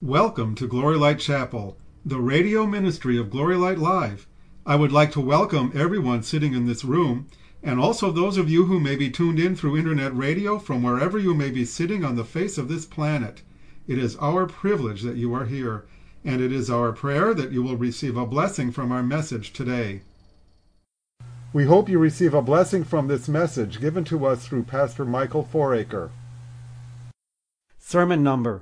Welcome to Glory Light Chapel, the radio ministry of Glory Light Live. I would like to welcome everyone sitting in this room, and also those of you who may be tuned in through internet radio from wherever you may be sitting on the face of this planet. It is our privilege that you are here, and it is our prayer that you will receive a blessing from our message today. We hope you receive a blessing from this message given to us through Pastor Michael Foraker. Sermon number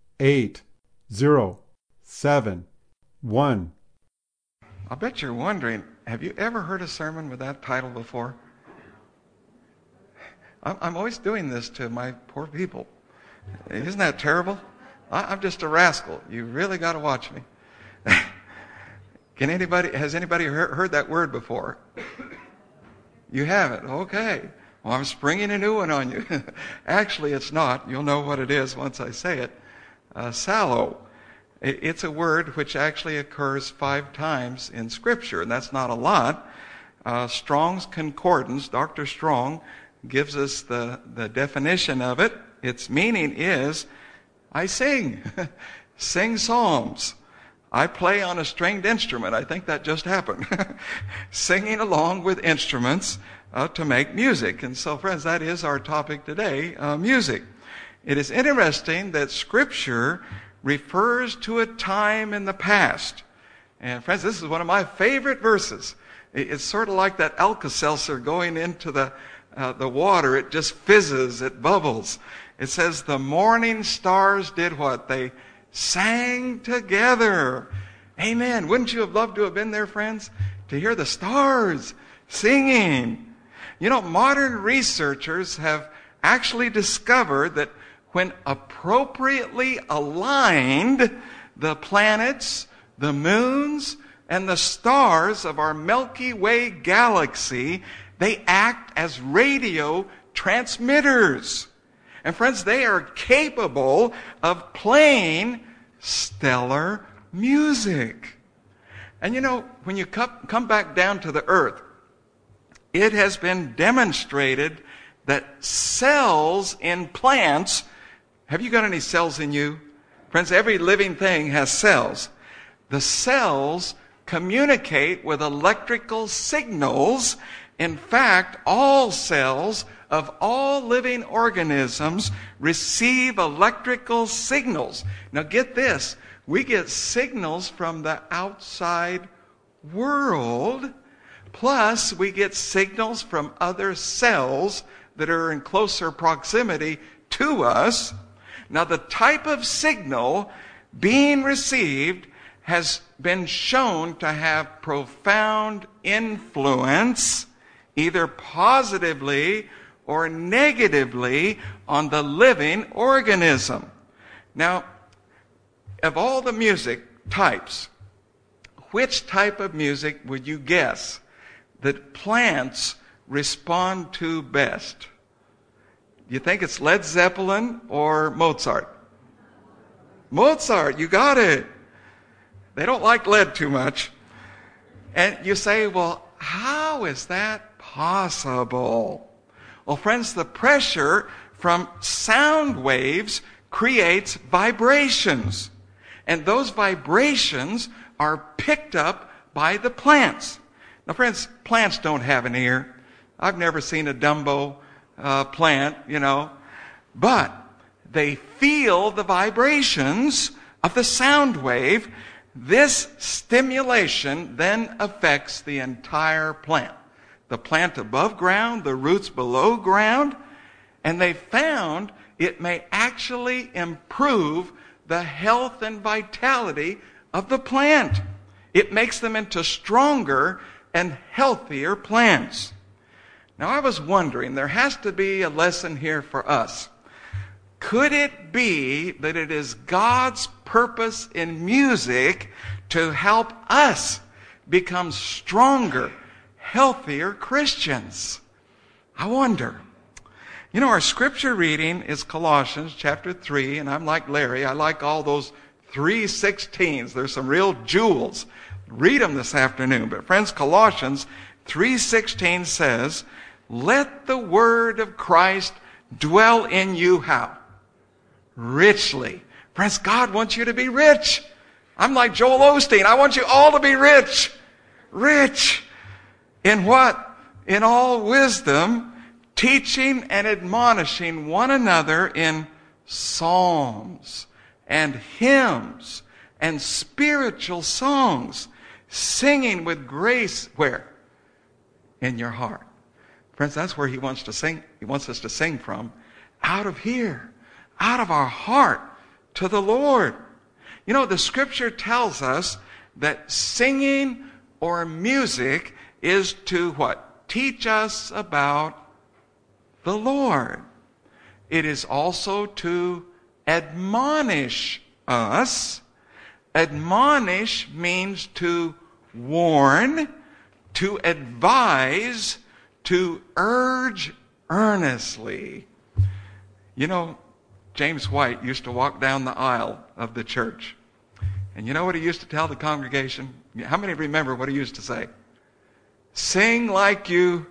8071. I bet you're wondering, have you ever heard a sermon with that title before? I'm always doing this to my poor people. Isn't that terrible? I'm just a rascal. You really got to watch me. Has anybody heard that word before? You haven't? Okay. Well, I'm springing a new one on you. Actually, it's not. You'll know what it is once I say it. Sallow. It's a word which actually occurs 5 times in Scripture, and that's not a lot. Strong's Concordance, Dr. Strong, gives us the definition of it. Its meaning is, I sing. Sing psalms. I play on a stringed instrument. I think that just happened. Singing along with instruments to make music. And so, friends, that is our topic today, music. It is interesting that Scripture refers to a time in the past. And, friends, this is one of my favorite verses. It's sort of like that Alka-Seltzer going into the water. It just fizzes. It bubbles. It says, the morning stars did what? They sang together. Amen. Wouldn't you have loved to have been there, friends? To hear the stars singing. You know, modern researchers have actually discovered that when appropriately aligned, the planets, the moons, and the stars of our Milky Way galaxy, they act as radio transmitters. And friends, they are capable of playing stellar music. And you know, when you come back down to the earth, it has been demonstrated that cells in plants, have you got any cells in you? Friends, every living thing has cells. The cells communicate with electrical signals. In fact, all cells of all living organisms receive electrical signals. Now get this, we get signals from the outside world, plus we get signals from other cells that are in closer proximity to us. Now the type of signal being received has been shown to have profound influence, either positively or negatively, on the living organism. Now, of all the music types, which type of music would you guess that plants respond to best? Do you think it's Led Zeppelin or Mozart? Mozart, you got it. They don't like lead too much. And you say, well, how is that possible? Well, friends, the pressure from sound waves creates vibrations. And those vibrations are picked up by the plants. Now, friends, plants don't have an ear. I've never seen a Dumbo plant, but they feel the vibrations of the sound wave. This stimulation then affects the entire plant. The plant above ground, the roots below ground, and they found it may actually improve the health and vitality of the plant. It makes them into stronger and healthier plants. Now I was wondering, there has to be a lesson here for us. Could it be that it is God's purpose in music to help us become stronger, healthier Christians? I wonder. You know, our scripture reading is Colossians chapter 3, and I'm like Larry. I like all those 3:16s. There's some real jewels. Read them this afternoon. But friends, Colossians 3:16 says, let the word of Christ dwell in you how? Richly. Friends, God wants you to be rich. I'm like Joel Osteen. I want you all to be rich. Rich. In what? In all wisdom, teaching and admonishing one another in psalms and hymns and spiritual songs, singing with grace where? In your heart. Friends, that's where he wants to sing. He wants us to sing from. Out of here. Out of our heart to the Lord. You know, the scripture tells us that singing or music is to what? Teach us about the Lord. It is also to admonish us. Admonish means to warn, to advise, to urge earnestly. You know, James White used to walk down the aisle of the church. And you know what he used to tell the congregation? How many remember what he used to say? Sing like you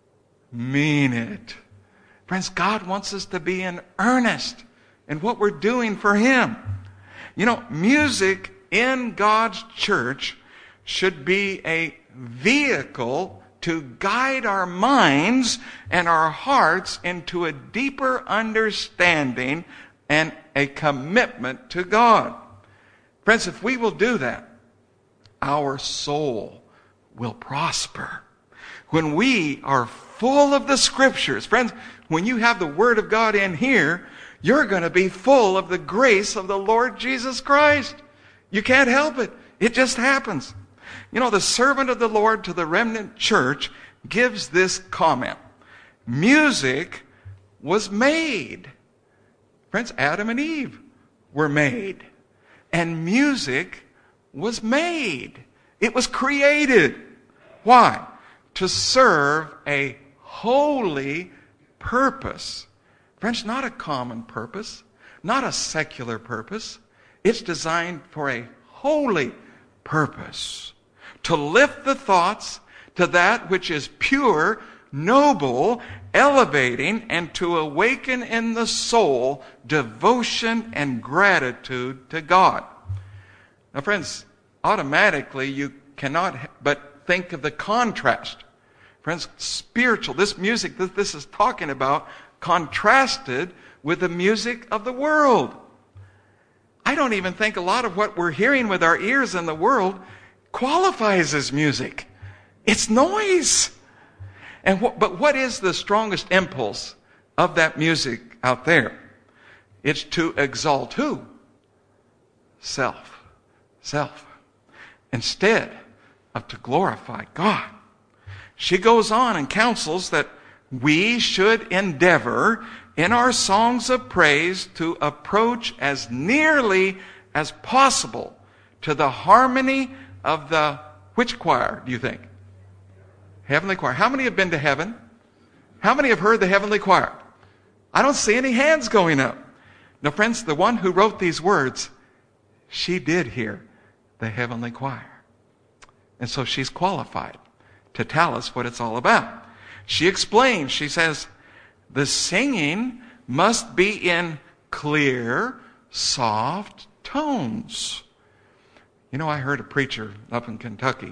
mean it. Friends, God wants us to be in earnest in what we're doing for Him. You know, music in God's church should be a vehicle to guide our minds and our hearts into a deeper understanding and a commitment to God. Friends, if we will do that, our soul will prosper. When we are full of the Scriptures, friends, when you have the Word of God in here, you're going to be full of the grace of the Lord Jesus Christ. You can't help it. It just happens. You know, the servant of the Lord to the remnant church gives this comment. Music was made. Friends, Adam and Eve were made. And music was made. It was created. Why? To serve a holy purpose. Friends, not a common purpose, not a secular purpose. It's designed for a holy purpose. To lift the thoughts to that which is pure, noble, elevating, and to awaken in the soul devotion and gratitude to God. Now, friends, automatically you cannot but think of the contrast. Friends, spiritual, this music that this is talking about, contrasted with the music of the world. I don't even think a lot of what we're hearing with our ears in the world qualifies as music. It's noise. But what is the strongest impulse of that music out there? It's to exalt who? Self. Self. Instead of to glorify God. She goes on and counsels that we should endeavor in our songs of praise to approach as nearly as possible to the harmony of the, which choir do you think? Heavenly choir. How many have been to heaven? How many have heard the heavenly choir? I don't see any hands going up. Now, friends, the one who wrote these words, she did hear the heavenly choir. And so she's qualified to tell us what it's all about. She explains, she says, the singing must be in clear, soft tones. You know, I heard a preacher up in Kentucky,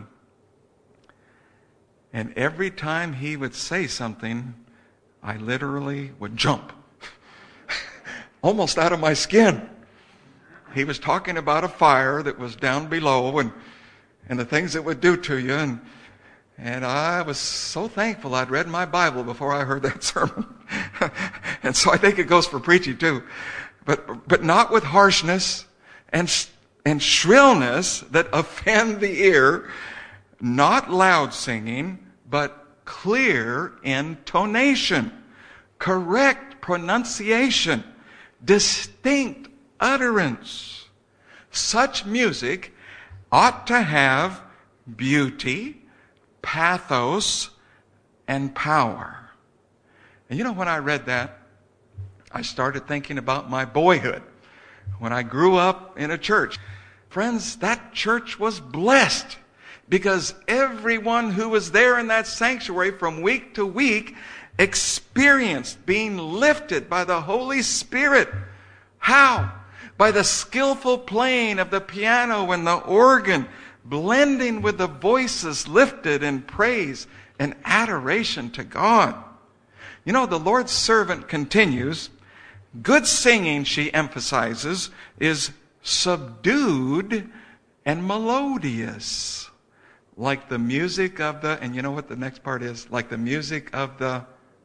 and every time he would say something, I literally would jump, almost out of my skin. He was talking about a fire that was down below and the things it would do to you, and I was so thankful I'd read my Bible before I heard that sermon. And so I think it goes for preaching too. But not with harshness and shrillness that offend the ear, not loud singing, but clear intonation, correct pronunciation, distinct utterance. Such music ought to have beauty, pathos, and power. And you know, when I read that, I started thinking about my boyhood, when I grew up in a church. Friends, that church was blessed because everyone who was there in that sanctuary from week to week experienced being lifted by the Holy Spirit. How? by the skillful playing of the piano and the organ, blending with the voices lifted in praise and adoration to God. You know, the Lord's servant continues, good singing, she emphasizes, is subdued and melodious, like the music of the, and you know what the next part is? Like the music of the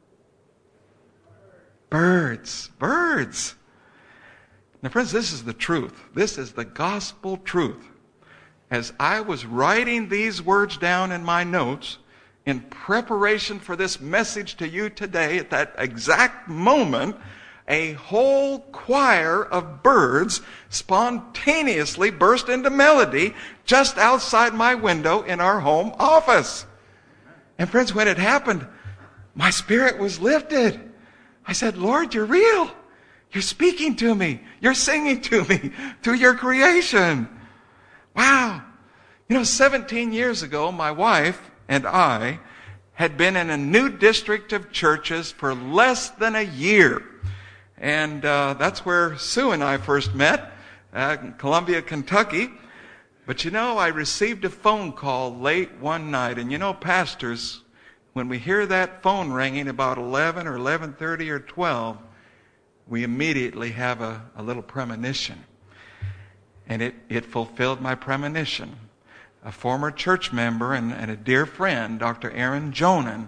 birds. Birds. Now, friends, this is the truth. This is the gospel truth. As I was writing these words down in my notes, in preparation for this message to you today, at that exact moment, a whole choir of birds spontaneously burst into melody just outside my window in our home office. And friends, when it happened, my spirit was lifted. I said, Lord, you're real. You're speaking to me. You're singing to me through your creation. Wow. You know, 17 years ago, my wife and I had been in a new district of churches for less than a year. And that's where Sue and I first met, in Columbia, Kentucky. But you know, I received a phone call late one night. And you know, pastors, when we hear that phone ringing about 11 or 11:30 or 12, we immediately have a little premonition. And it fulfilled my premonition. A former church member and a dear friend, Dr. Aaron Jonan,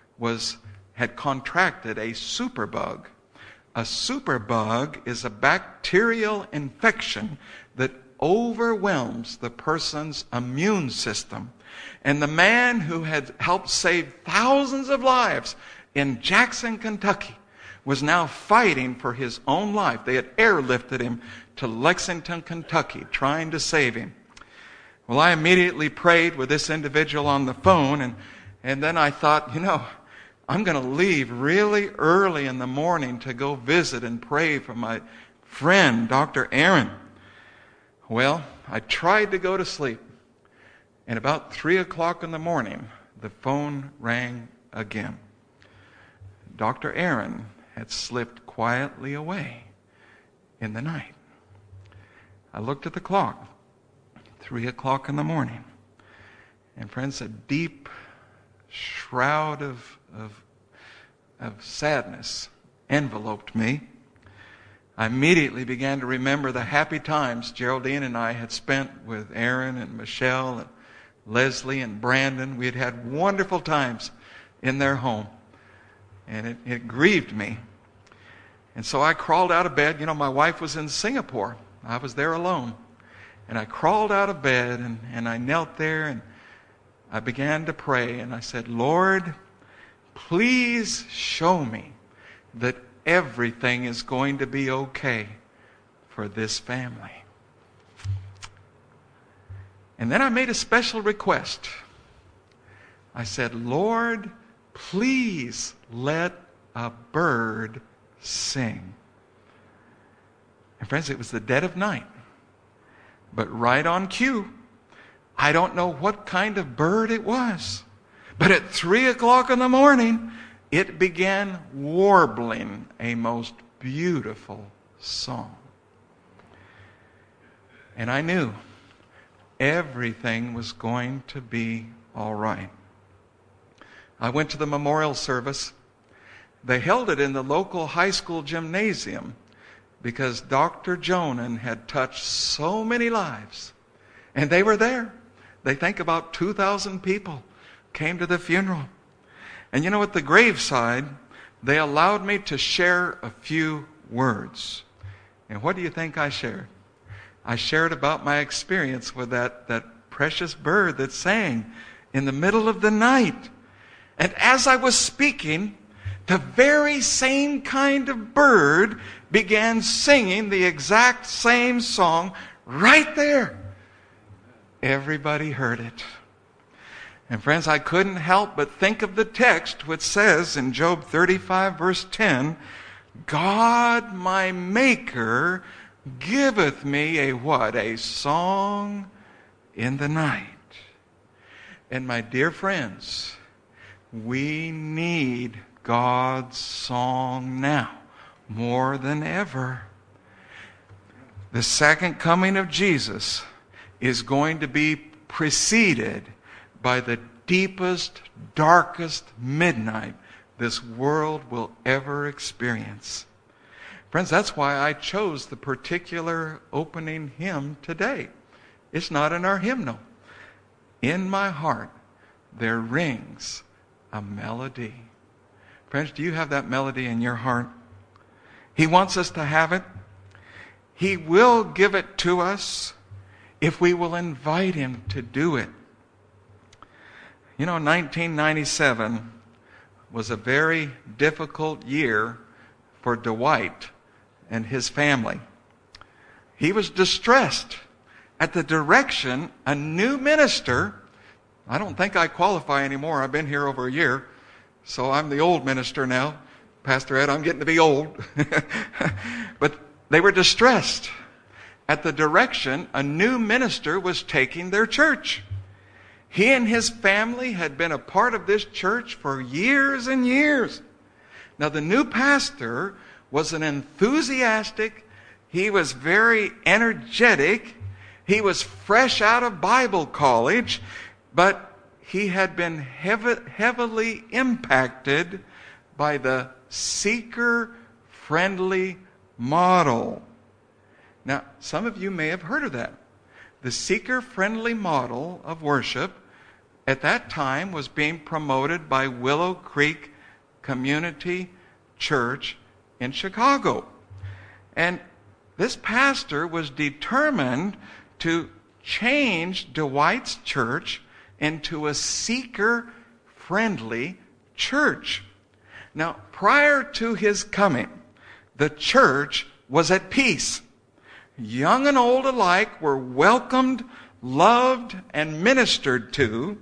had contracted a superbug. A superbug is a bacterial infection that overwhelms the person's immune system. And the man who had helped save thousands of lives in Jackson, Kentucky, was now fighting for his own life. They had airlifted him to Lexington, Kentucky, trying to save him. Well, I immediately prayed with this individual on the phone, and then I thought, you know, I'm going to leave really early in the morning to go visit and pray for my friend, Dr. Aaron. Well, I tried to go to sleep, and about 3 o'clock in the morning, the phone rang again. Dr. Aaron had slipped quietly away in the night. I looked at the clock, 3 o'clock in the morning. And friends, a deep shroud of sadness enveloped me. I immediately began to remember the happy times Geraldine and I had spent with Aaron and Michelle and Leslie and Brandon. We had had wonderful times in their home. And it grieved me. And so I crawled out of bed. You know, my wife was in Singapore. I was there alone. And I crawled out of bed and I knelt there and I began to pray. And I said, Lord, please show me that everything is going to be okay for this family. And then I made a special request. I said, Lord, please let a bird sing. And friends, it was the dead of night. But right on cue, I don't know what kind of bird it was. But at 3 o'clock in the morning, it began warbling a most beautiful song. And I knew everything was going to be all right. I went to the memorial service. They held it in the local high school gymnasium because Dr. Jonan had touched so many lives. And they were there. They think about 2,000 people came to the funeral. And you know, at the graveside, they allowed me to share a few words. And what do you think I shared? I shared about my experience with that precious bird that sang in the middle of the night. And as I was speaking, the very same kind of bird began singing the exact same song right there. Everybody heard it. And friends, I couldn't help but think of the text which says in Job 35 verse 10, God my Maker giveth me a what? A song in the night. And my dear friends, we need God's song now more than ever. the second coming of Jesus is going to be preceded by the deepest, darkest midnight this world will ever experience. Friends, that's why I chose the particular opening hymn today. It's not in our hymnal. In my heart there rings a melody. Friends, do you have that melody in your heart? He wants us to have it. He will give it to us if we will invite him to do it. 1997 was a very difficult year for Dwight and his family. He was distressed at the direction a new minister, I don't think I qualify anymore, I've been here over a year, so I'm the old minister now. Pastor Ed, I'm getting to be old. But they were distressed at the direction a new minister was taking their church. He and his family had been a part of this church for years and years. Now, the new pastor was an enthusiastic, he was very energetic, he was fresh out of Bible college, but he had been heavily impacted by the seeker-friendly model. Now, some of you may have heard of that. The seeker-friendly model of worship at that time was being promoted by Willow Creek Community Church in Chicago. And this pastor was determined to change Dwight's church into a seeker-friendly church. Now, prior to his coming, the church was at peace. Young and old alike were welcomed, loved, and ministered to.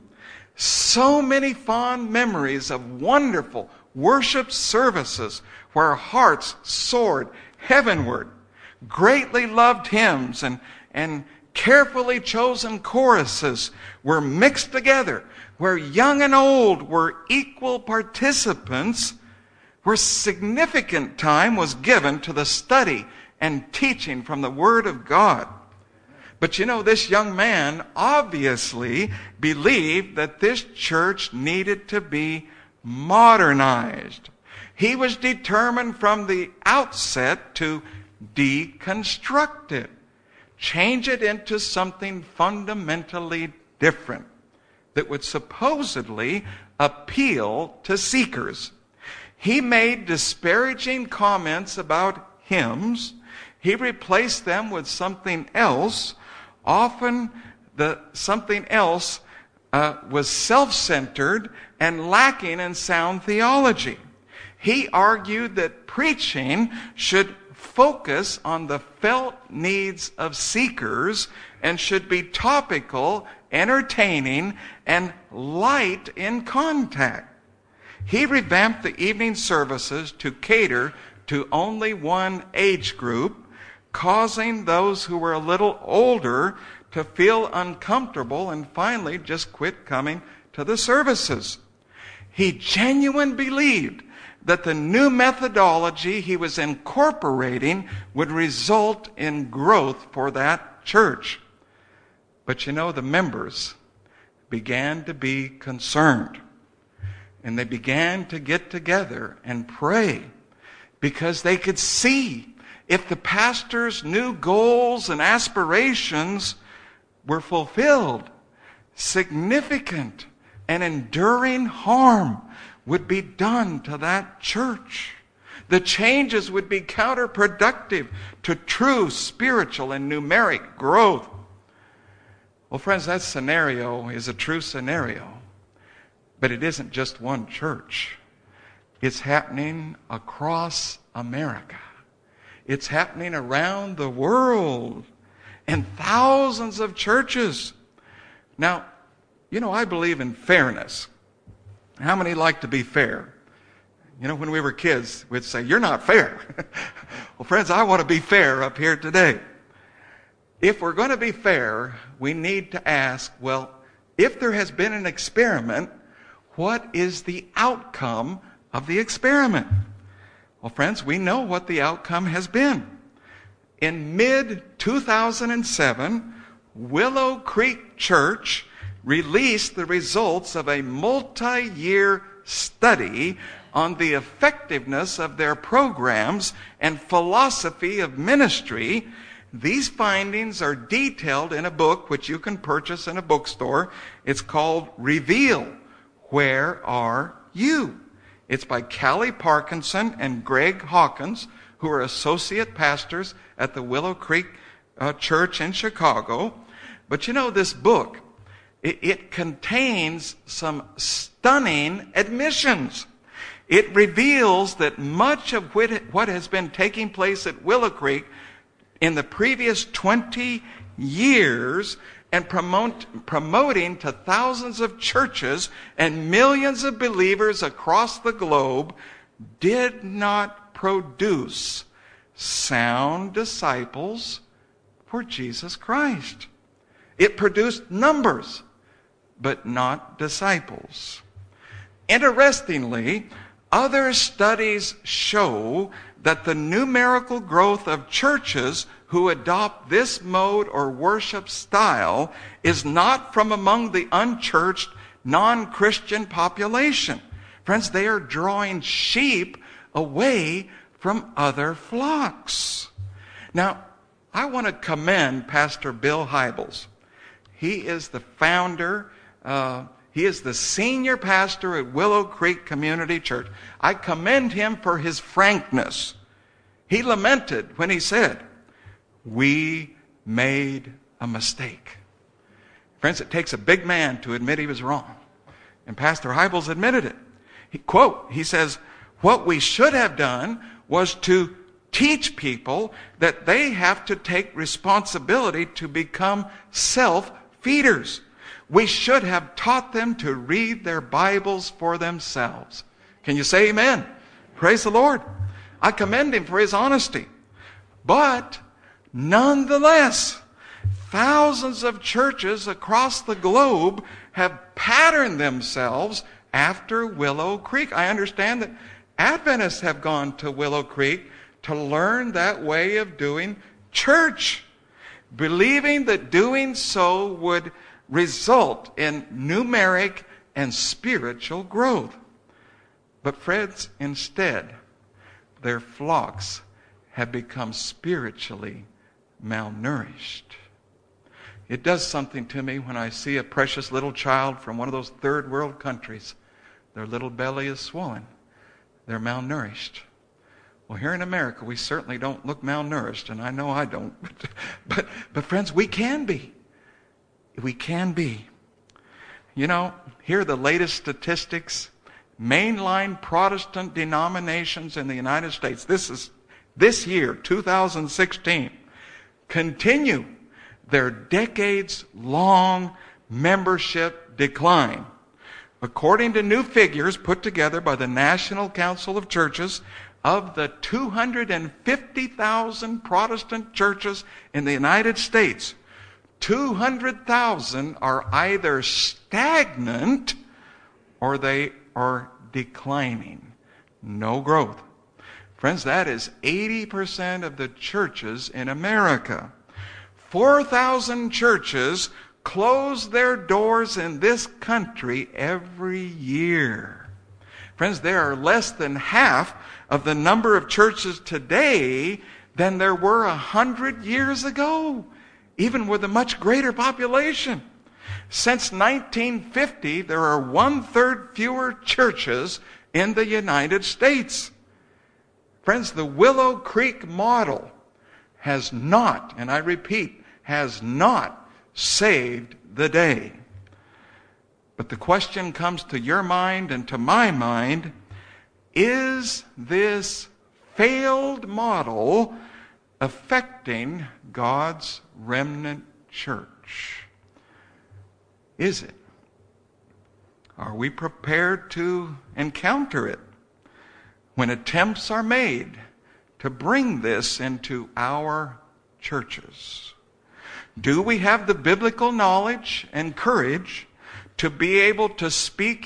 So many fond memories of wonderful worship services where hearts soared heavenward. Greatly loved hymns and carefully chosen choruses were mixed together, where young and old were equal participants, where significant time was given to the study and teaching from the Word of God. But this young man obviously believed that this church needed to be modernized. He was determined from the outset to deconstruct it, change it into something fundamentally different that would supposedly appeal to seekers. He made disparaging comments about hymns. He replaced them with something else. Often the something else was self-centered and lacking in sound theology. He argued that preaching should focus on the felt needs of seekers and should be topical, entertaining, and light in contact. He revamped the evening services to cater to only one age group, causing those who were a little older to feel uncomfortable and finally just quit coming to the services. He genuinely believed that the new methodology he was incorporating would result in growth for that church. But the members began to be concerned. And they began to get together and pray because they could see if the pastor's new goals and aspirations were fulfilled, significant and enduring harm would be done to that church. The changes would be counterproductive to true spiritual and numeric growth. Well, friends, that scenario is a true scenario. But it isn't just one church. It's happening across America. It's happening around the world in thousands of churches. Now, I believe in fairness. How many like to be fair? When we were kids, we'd say, "You're not fair." Well, friends, I want to be fair up here today. If we're going to be fair, we need to ask, well, if there has been an experiment, what is the outcome of the experiment? Well, friends, we know what the outcome has been. In mid 2007, Willow Creek Church released the results of a multi-year study on the effectiveness of their programs and philosophy of ministry. These findings are detailed in a book which you can purchase in a bookstore. It's called Reveal, Where Are You? It's by Callie Parkinson and Greg Hawkins, who are associate pastors at the Willow Creek Church in Chicago. But you know, this book, it contains some stunning admissions. It reveals that much of what has been taking place at Willow Creek in the previous 20 years and promoting to thousands of churches and millions of believers across the globe did not produce sound disciples for Jesus Christ. It produced numbers, but not disciples. Interestingly, other studies show that the numerical growth of churches who adopt this mode or worship style is not from among the unchurched, non-Christian population. Friends, they are drawing sheep away from other flocks. Now, I want to commend Pastor Bill Hybels. He is the founder, he is the senior pastor at Willow Creek Community Church. I commend him for his frankness. He lamented when he said, "We made a mistake." Friends, it takes a big man to admit he was wrong. And Pastor Hybels admitted it. He says, "What we should have done was to teach people that they have to take responsibility to become self-feeders. We should have taught them to read their Bibles for themselves." Can you say amen? Praise the Lord. I commend him for his honesty. But nonetheless, thousands of churches across the globe have patterned themselves after Willow Creek. I understand that Adventists have gone to Willow Creek to learn that way of doing church, believing that doing so would result in numeric and spiritual growth. But friends, instead, their flocks have become spiritually malnourished. It does something to me when I see a precious little child from one of those third world countries. Their little belly is swollen. They're malnourished. Well, here in America, we certainly don't look malnourished, and I know I don't. But friends, we can be. We can be. You know, here are the latest statistics. Mainline Protestant denominations in the United States, this year, 2016, continue their decades-long membership decline. According to new figures put together by the National Council of Churches, of the 250,000 Protestant churches in the United States, 200,000 are either stagnant or they are declining. No growth. Friends, that is 80% of the churches in America. 4,000 churches close their doors in this country every year. Friends, there are less than half of the number of churches today than there were 100 years ago, even with a much greater population. Since 1950, there are 1/3 fewer churches in the United States. Friends, the Willow Creek model has not, and I repeat, has not saved the day. But the question comes to your mind and to my mind, is this failed model affecting God's remnant church? Is it? Are we prepared to encounter it when attempts are made to bring this into our churches? Do we have the biblical knowledge and courage to be able to speak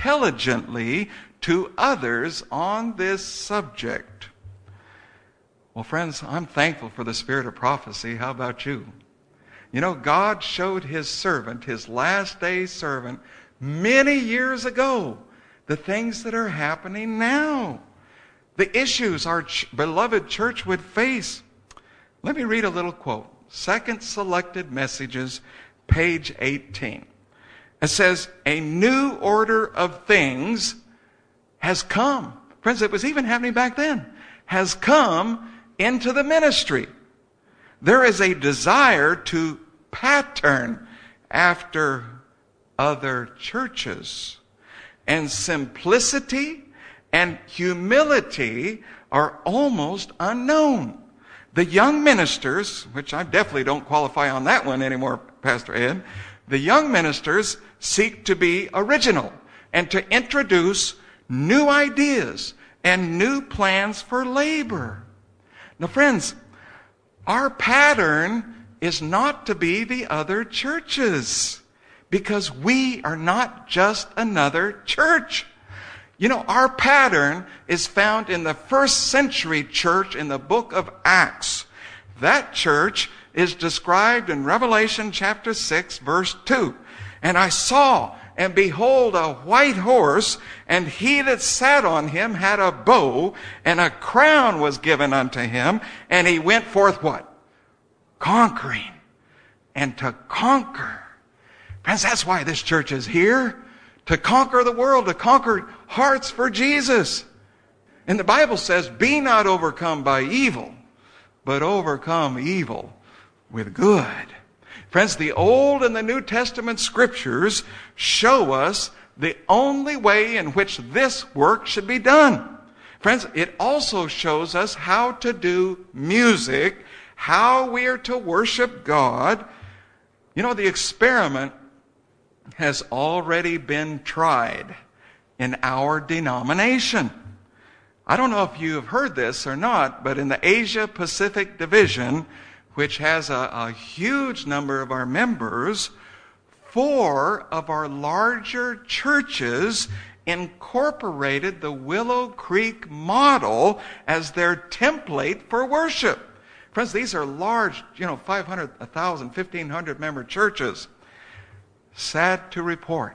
intelligently to others on this subject? Well, friends, I'm thankful for the spirit of prophecy. How about you? You know, God showed his servant, his last day servant, many years ago, the things that are happening now. The issues our beloved church would face. Let me read a little quote. Second Selected Messages, page 18. It says, a new order of things has come. Friends, it was even happening back then. Has come into the ministry. There is a desire to pattern after other churches. And simplicity and humility are almost unknown. The young ministers, which I definitely don't qualify on that one anymore, Pastor Ed, the young ministers seek to be original and to introduce new ideas and new plans for labor. Now, friends, our pattern is not to be the other churches, because we are not just another church. You know, our pattern is found in the first century church in the book of Acts. That church is described in Revelation chapter 6, verse 2. And I saw, and behold, a white horse, and he that sat on him had a bow, and a crown was given unto him, and he went forth what? Conquering, and to conquer. Friends, that's why this church is here. To conquer the world, to conquer hearts for Jesus. And the Bible says, be not overcome by evil, but overcome evil with good. Friends, the Old and the New Testament scriptures show us the only way in which this work should be done. Friends, it also shows us how to do music, how we are to worship God. You know, the experiment has already been tried in our denomination. I don't know if you have heard this or not, but in the Asia Pacific Division, which has a huge number of our members, 4 of our larger churches incorporated the Willow Creek model as their template for worship. Friends, these are large, 500, 1,000, 1,500 member churches. Sad to report,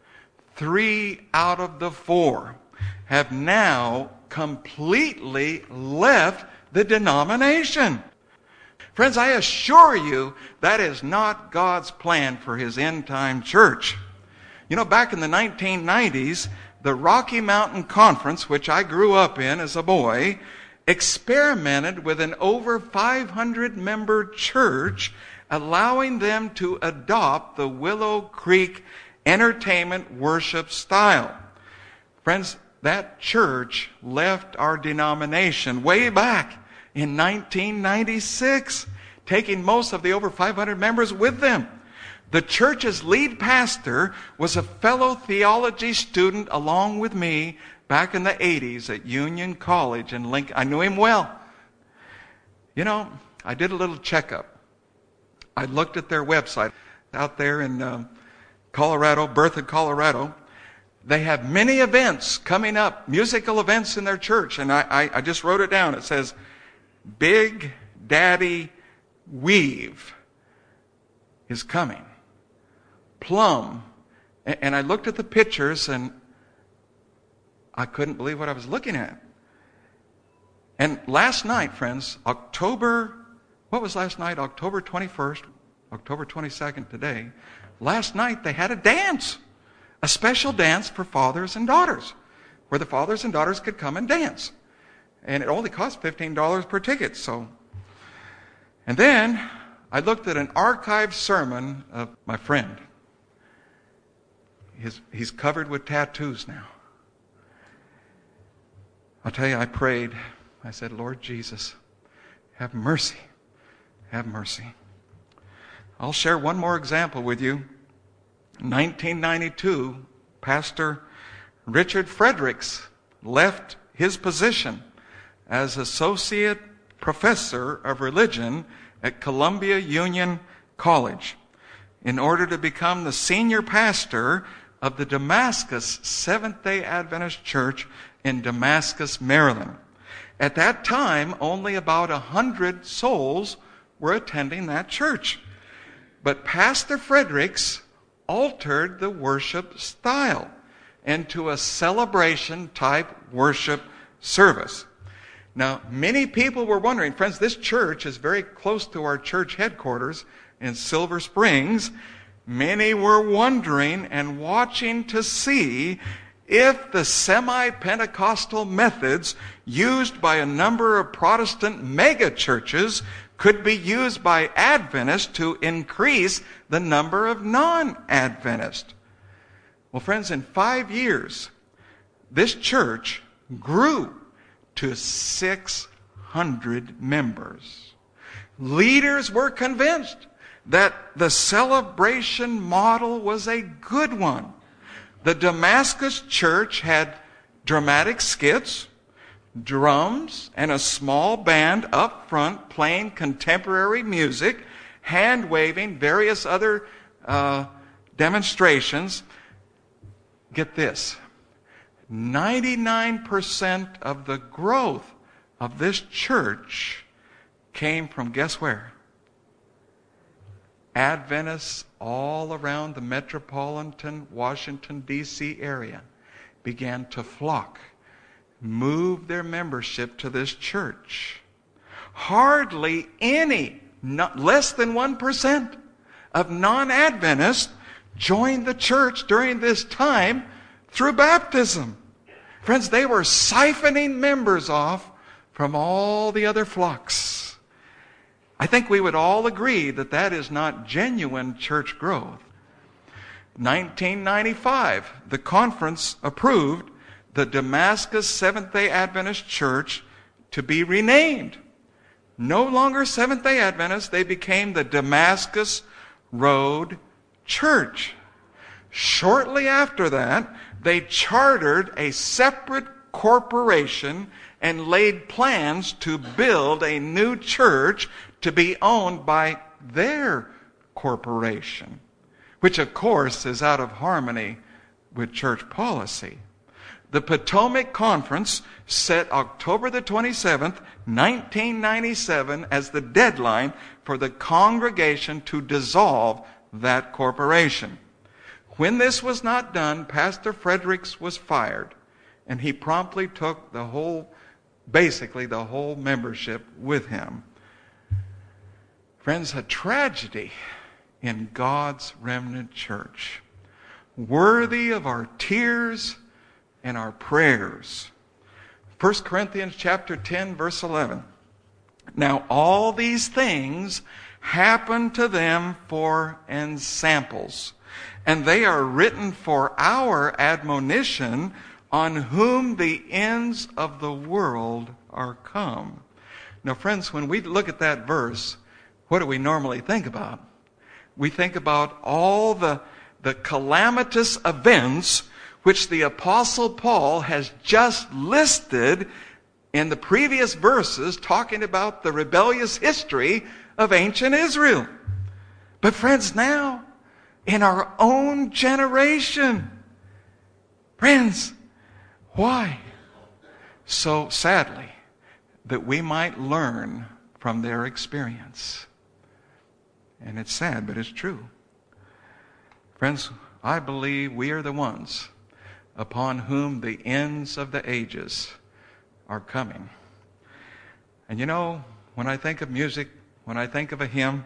3 out of the 4 have now completely left the denomination. Friends, I assure you that is not God's plan for his end-time church. You know, back in the 1990s, the Rocky Mountain Conference, which I grew up in as a boy, experimented with an over 500-member church, allowing them to adopt the Willow Creek entertainment worship style. Friends, that church left our denomination way back in 1996, taking most of the over 500 members with them. The church's lead pastor was a fellow theology student along with me back in the 80s at Union College in Lincoln. I knew him well. You know, I did a little checkup. I looked at their website out there in Colorado, Berthoud, Colorado. They have many events coming up, musical events in their church. And I just wrote it down. It says, Big Daddy Weave is coming. Plum. And I looked at the pictures and I couldn't believe what I was looking at. And last night, friends, October 21st, October 22nd today, last night they had a dance, a special dance for fathers and daughters, where the fathers and daughters could come and dance. And it only cost $15 per ticket. And then I looked at an archived sermon of my friend. He's covered with tattoos now. I'll tell you, I prayed. I said, Lord Jesus, have mercy. Have mercy. I'll share one more example with you. In 1992, Pastor Richard Fredericks left his position as Associate Professor of Religion at Columbia Union College in order to become the senior pastor of the Damascus Seventh-day Adventist Church in Damascus, Maryland. At that time, only about 100 souls were attending that church. But Pastor Fredericks altered the worship style into a celebration-type worship service. Now, many people were wondering, friends, this church is very close to our church headquarters in Silver Springs. Many were wondering and watching to see if the semi-Pentecostal methods used by a number of Protestant mega-churches could be used by Adventists to increase the number of non-Adventists. Well, friends, in 5 years, this church grew to 600 members. Leaders were convinced that the celebration model was a good one. The Damascus church had dramatic skits, drums, and a small band up front playing contemporary music, hand-waving, various other demonstrations. Get this, 99% of the growth of this church came from, guess where? Adventists all around the metropolitan Washington, D.C. area began to flock, move their membership to this church. Hardly any, less than 1% of non-Adventists joined the church during this time through baptism. Friends, they were siphoning members off from all the other flocks. I think we would all agree that that is not genuine church growth. 1995, the conference approved the Damascus Seventh-day Adventist Church to be renamed. No longer Seventh-day Adventists, they became the Damascus Road Church. Shortly after that, they chartered a separate corporation and laid plans to build a new church to be owned by their corporation, which of course is out of harmony with church policy. The Potomac Conference set October the 27th, 1997 as the deadline for the congregation to dissolve that corporation. When this was not done, Pastor Fredericks was fired, and he promptly took basically the whole membership with him. Friends, a tragedy in God's remnant church, worthy of our tears and our prayers. 1 Corinthians chapter 10, verse 11. Now all these things happen to them for ensamples, and they are written for our admonition, on whom the ends of the world are come. Now, friends, when we look at that verse, what do we normally think about? We think about all the calamitous events which the Apostle Paul has just listed in the previous verses, talking about the rebellious history of ancient Israel. But friends, now, in our own generation, friends, why? So sadly, that we might learn from their experience. And it's sad, but it's true. Friends, I believe we are the ones upon whom the ends of the ages are coming. And you know, when I think of music, when I think of a hymn,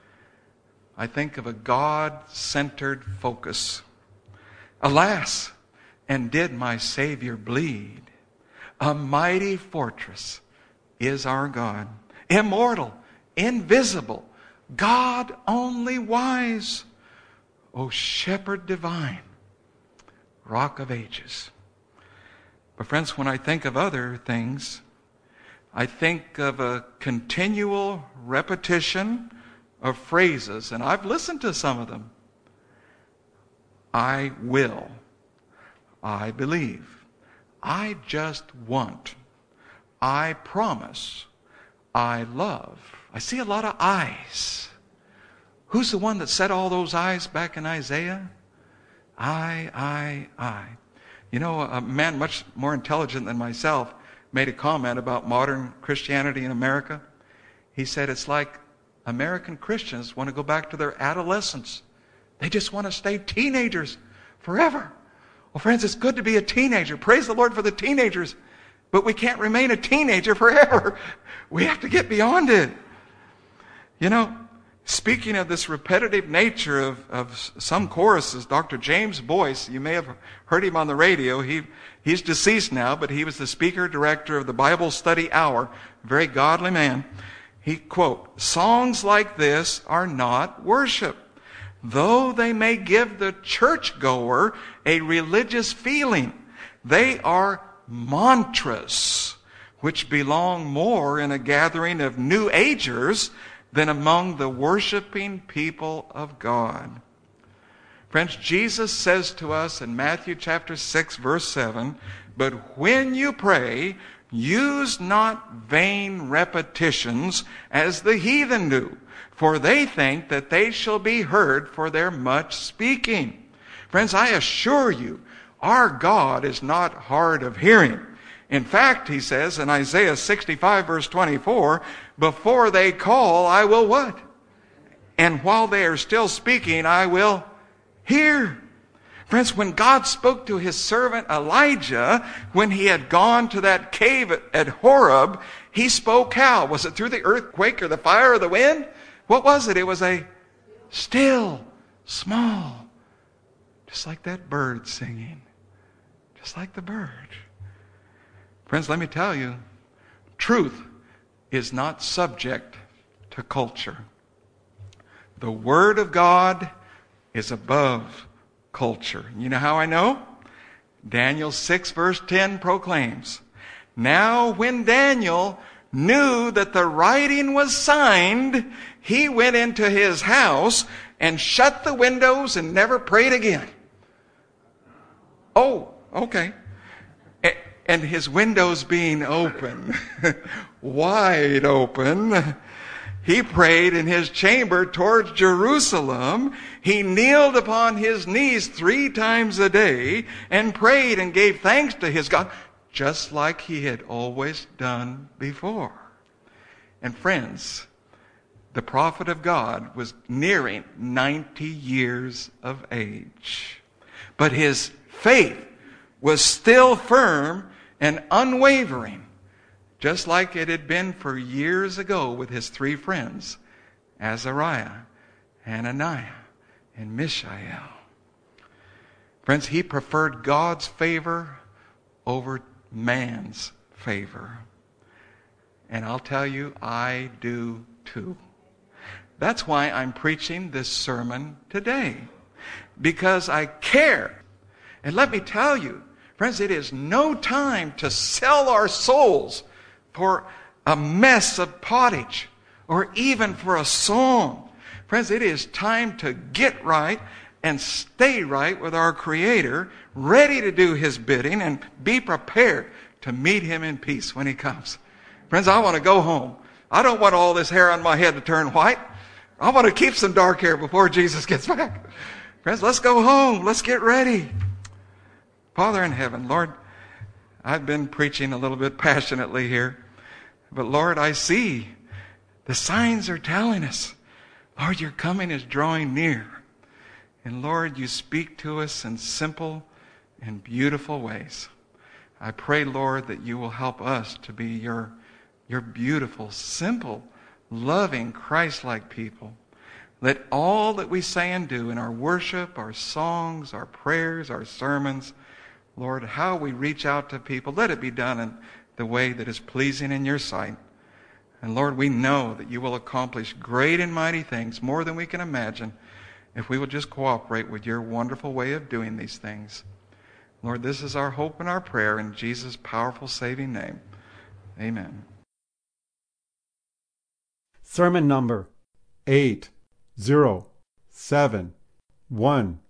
I think of a God-centered focus. Alas, and did my Savior bleed? A mighty fortress is our God, immortal, invisible, God only wise. O shepherd divine, rock of ages. But friends, when I think of other things, I think of a continual repetition of phrases, and I've listened to some of them. I will. I believe. I just want. I promise. I love. I see a lot of I's. Who's the one that said all those I's back in Isaiah? I. You know, a man much more intelligent than myself made a comment about modern Christianity in America. He said it's like American Christians want to go back to their adolescence. They just want to stay teenagers forever. Well, friends, it's good to be a teenager. Praise the Lord for the teenagers. But we can't remain a teenager forever. We have to get beyond it. You know, speaking of this repetitive nature of some choruses, Dr. James Boyce, you may have heard him on the radio. He's deceased now, but he was the speaker director of the Bible Study Hour, a very godly man. He, quote, "Songs like this are not worship, though they may give the churchgoer a religious feeling. They are mantras, which belong more in a gathering of New Agers than among the worshiping people of God." Friends, Jesus says to us in Matthew chapter 6, verse 7, "But when you pray, use not vain repetitions as the heathen do, for they think that they shall be heard for their much speaking." Friends, I assure you, our God is not hard of hearing. In fact, he says in Isaiah 65, verse 24, "Before they call, I will" what? "And while they are still speaking, I will hear." Friends, when God spoke to his servant Elijah, when he had gone to that cave at Horeb, he spoke how? Was it through the earthquake or the fire or the wind? What was it? It was a still, small, just like that bird singing. Just like the bird. Friends, let me tell you, truth is not subject to culture. The Word of God is above culture. You know how I know? Daniel 6 verse 10 proclaims, "Now when Daniel knew that the writing was signed, he went into his house and shut the windows and never prayed again." Oh, okay. And his windows being open, wide open, he prayed in his chamber towards Jerusalem. He kneeled upon his knees 3 times a day and prayed and gave thanks to his God, just like he had always done before. And friends, the prophet of God was nearing 90 years of age. But his faith was still firm and unwavering, just like it had been for years ago with his 3 friends, Azariah, Hananiah, and Mishael. Friends, he preferred God's favor over man's favor. And I'll tell you, I do too. That's why I'm preaching this sermon today, because I care. And let me tell you, friends, it is no time to sell our souls for a mess of pottage or even for a song. Friends, it is time to get right and stay right with our Creator, ready to do his bidding and be prepared to meet him in peace when he comes. Friends, I want to go home. I don't want all this hair on my head to turn white. I want to keep some dark hair before Jesus gets back. Friends, let's go home. Let's get ready. Father in heaven, Lord, I've been preaching a little bit passionately here, but Lord, I see the signs are telling us, Lord, your coming is drawing near. And Lord, you speak to us in simple and beautiful ways. I pray, Lord, that you will help us to be your beautiful, simple, loving, Christ-like people. Let all that we say and do in our worship, our songs, our prayers, our sermons, Lord, how we reach out to people, let it be done in the way that is pleasing in your sight. And Lord, we know that you will accomplish great and mighty things, more than we can imagine, if we will just cooperate with your wonderful way of doing these things. Lord, this is our hope and our prayer in Jesus' powerful saving name. Amen. Sermon number 8071.